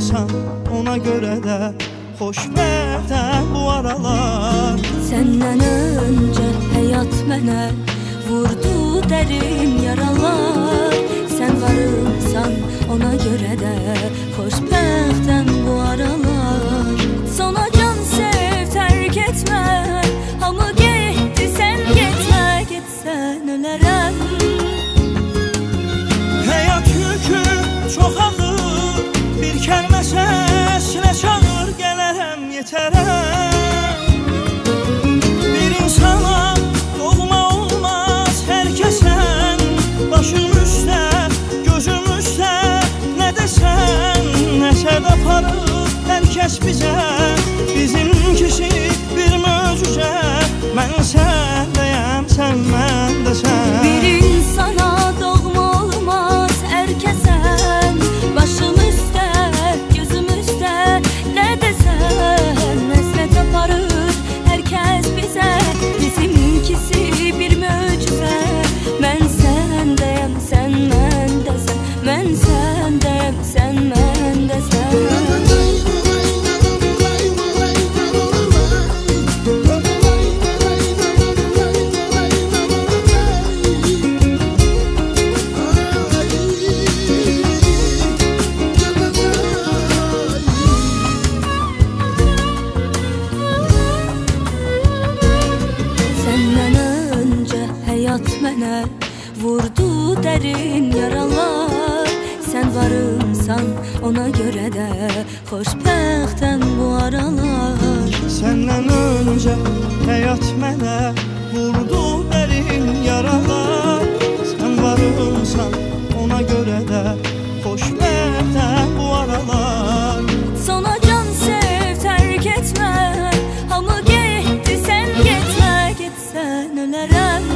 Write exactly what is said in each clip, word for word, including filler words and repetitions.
varımsan, ona göre de xoşbəxtəm bu aralar. Səndən öncə həyat mənə vurdu dərin yaralar. Sən varımsan, ona görə də xoşbəxtəm bu aralar. Sona can sev, tərk etmə, hamı getdi, sən getmə, getsən ölərəm. Həyat yükü çox ağır, bir kəlmə səslə çağır, gələrəm, yetərəm. Bir insana doğma olmaz hər kəsən, başım üstə, gözüm üstə, nə desən, nəsə də aparır hər kəs bizə. Bizimkisi bir möcüzə, mən səndəyəm, sən məndəsən. Bir insana doğma olmaz hər kəsən, başım üstə, gözüm üstə, nə desən, nəsə də aparır hər kəs bizə. Bizimkisi bir möcüzə, mən səndəyəm, sən məndəsən, mən səndəyəm, sən məndəsən. Həyat mənə vurdu dərin yaralar. Sən varımsan, ona görə də xoşbəxtəm bu aralar. Səndən öncə həyat mənə vurdu dərin yaralar. Sən varımsan, ona görə də xoşbəxtəm bu aralar. Sona can sev, tərk etmə, hamı getdi, sən getmə, getsən ölərəm.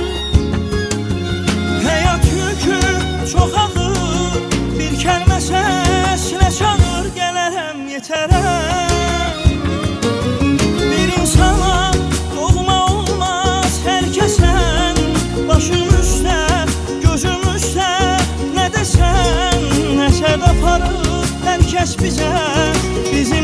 Həyat yükü çox ağır, bir kəlmə səslə çağır, gələrəm, yetərəm. Bir insana doğma olmaz hər kəsən, başım üstə, gözüm üstə, nə desən, nəsə də aparır hər kəs bizə. Bizim